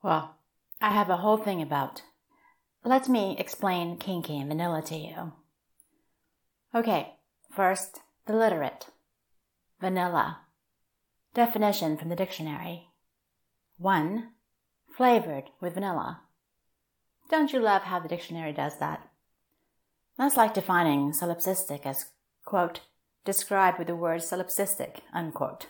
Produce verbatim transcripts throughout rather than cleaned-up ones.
Well, I have a whole thing about. Let me explain kinky and vanilla to you. Okay, first, the literate. Vanilla. Definition from the dictionary. one. Flavored with vanilla. Don't you love how the dictionary does that? That's like defining solipsistic as, quote, described with the word solipsistic, unquote.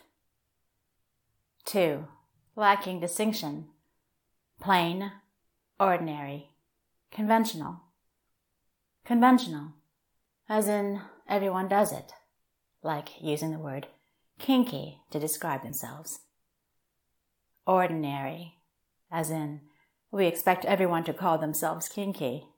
two. Lacking distinction. Plain, ordinary, conventional. Conventional, as in everyone does it, like using the word kinky to describe themselves. Ordinary, as in we expect everyone to call themselves kinky.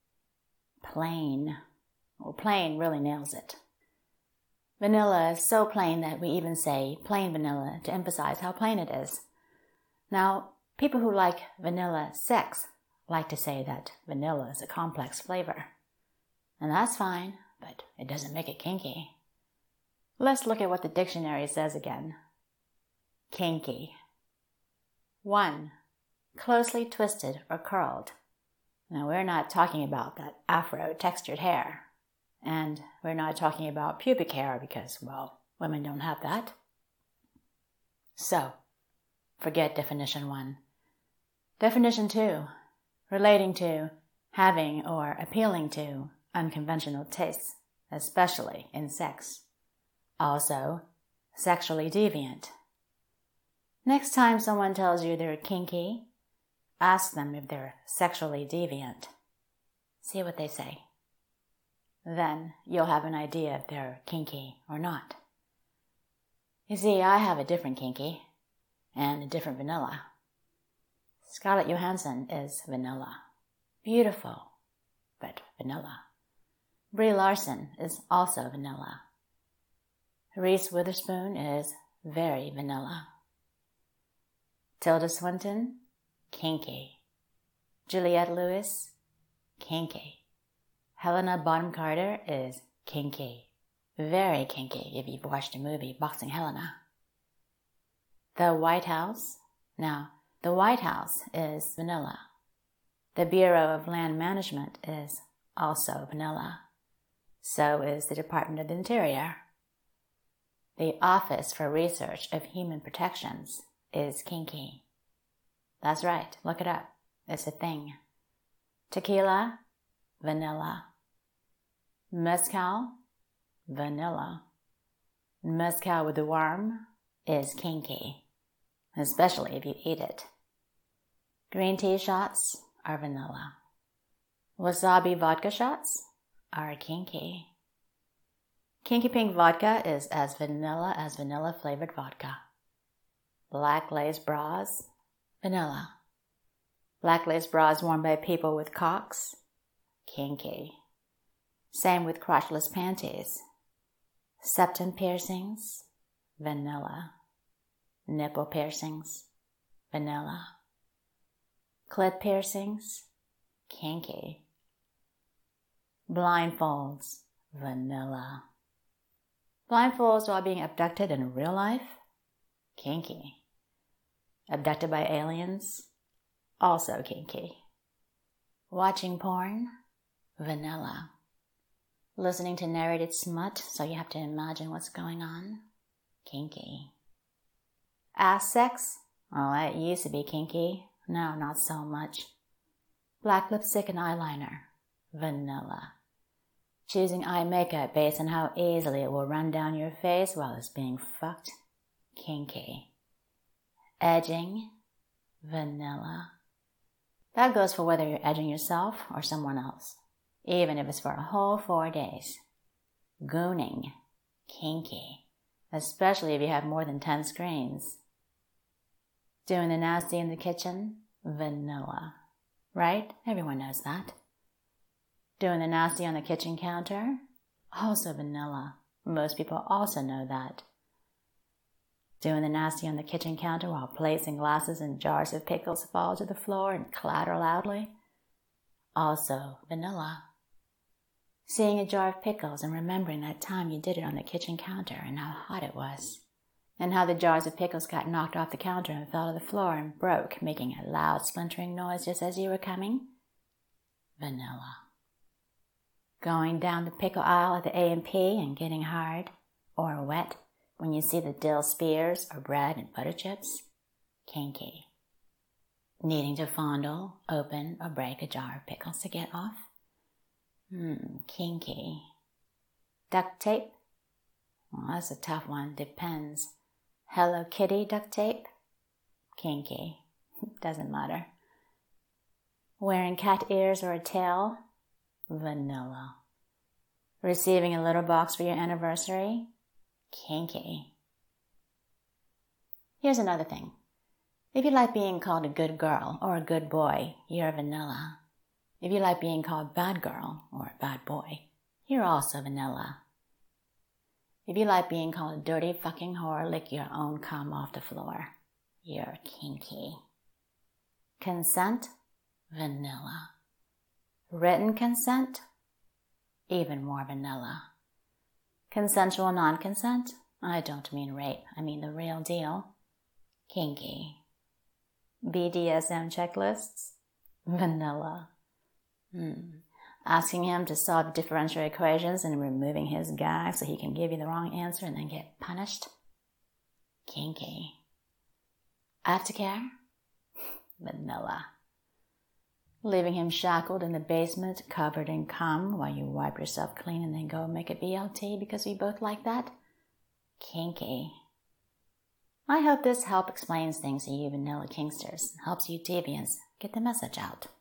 Plain, well, plain really nails it. Vanilla is so plain that we even say plain vanilla to emphasize how plain it is. Now, people who like vanilla sex like to say that vanilla is a complex flavor. And that's fine, but it doesn't make it kinky. Let's look at what the dictionary says again. Kinky. one. Closely twisted or curled. Now, we're not talking about that afro-textured hair. And we're not talking about pubic hair because, well, women don't have that. So, forget definition one. Definition two. Relating to, having, or appealing to unconventional tastes, especially in sex. Also, sexually deviant. Next time someone tells you they're kinky, ask them if they're sexually deviant. See what they say. Then you'll have an idea if they're kinky or not. You see, I have a different kinky and a different vanilla. Scarlett Johansson is vanilla. Beautiful, but vanilla. Brie Larson is also vanilla. Reese Witherspoon is very vanilla. Tilda Swinton, kinky. Juliette Lewis, kinky. Helena Bonham Carter is kinky. Very kinky if you've watched the movie Boxing Helena. The White House. Now, the White House is vanilla. The Bureau of Land Management is also vanilla. So is the Department of the Interior. The Office for Research of Human Protections is kinky. That's right, look it up. It's a thing. Tequila, vanilla. Mezcal, vanilla. Mezcal with the worm is kinky, especially if you eat it. Green tea shots are vanilla. Wasabi vodka shots are kinky. Kinky pink vodka is as vanilla as vanilla-flavored vodka. Black lace bras, vanilla. Black lace bras worn by people with cocks, kinky. Same with crotchless panties. Septum piercings, vanilla. Nipple piercings, vanilla. Clit piercings, kinky. Blindfolds, vanilla. Blindfolds while being abducted in real life, kinky. Abducted by aliens, also kinky. Watching porn, vanilla. Listening to narrated smut so you have to imagine what's going on, kinky. Ass sex, oh, that used to be kinky. No, not so much. Black lipstick and eyeliner, vanilla. Choosing eye makeup based on how easily it will run down your face while it's being fucked, kinky. Edging, vanilla. That goes for whether you're edging yourself or someone else, even if it's for a whole four days. Gooning, kinky, especially if you have more than ten screens. Doing the nasty in the kitchen, vanilla. Right? Everyone knows that. Doing the nasty on the kitchen counter, also vanilla. Most people also know that. Doing the nasty on the kitchen counter while plates and glasses and jars of pickles fall to the floor and clatter loudly, also vanilla. Seeing a jar of pickles and remembering that time you did it on the kitchen counter and how hot it was, and how the jars of pickles got knocked off the counter and fell to the floor and broke, making a loud splintering noise just as you were coming? Vanilla. Going down the pickle aisle at the A and P and getting hard or wet when you see the dill spears or bread and butter chips? Kinky. Needing to fondle, open, or break a jar of pickles to get off? Hmm, kinky. Duct tape? Well, that's a tough one. Depends. Hello Kitty duct tape? Kinky. Doesn't matter. Wearing cat ears or a tail? Vanilla. Receiving a little box for your anniversary? Kinky. Here's another thing. If you like being called a good girl or a good boy, you're vanilla. If you like being called bad girl or a bad boy, you're also vanilla. If you like being called a dirty fucking whore, lick your own cum off the floor, you're kinky. Consent? Vanilla. Written consent? Even more vanilla. Consensual non-consent? I don't mean rape, I mean the real deal. Kinky. B D S M checklists? Vanilla. Hmm. Asking him to solve differential equations and removing his gag so he can give you the wrong answer and then get punished? Kinky. Aftercare? Vanilla. Leaving him shackled in the basement, covered in cum, while you wipe yourself clean and then go make a B L T because we both like that? Kinky. I hope this help explains things to you vanilla kinksters, helps you deviants get the message out.